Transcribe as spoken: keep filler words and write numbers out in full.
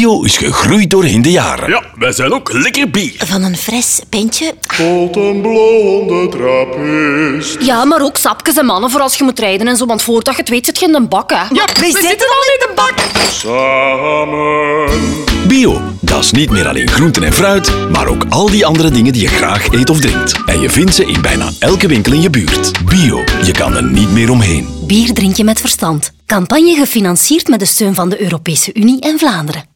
Bio is gegroeid doorheen de jaren. Ja, wij zijn ook lekker bier. Van een fris pintje. Tot een blonde trappist. Ja, maar ook sapjes en mannen voor als je moet rijden en zo. Want voordat je het weet zit je in de bak, hè. Ja, we, we zitten al in de bak. Samen. Bio, dat is niet meer alleen groenten en fruit, maar ook al die andere dingen die je graag eet of drinkt. En je vindt ze in bijna elke winkel in je buurt. Bio, je kan er niet meer omheen. Bier drink je met verstand. Campagne gefinancierd met de steun van de Europese Unie en Vlaanderen.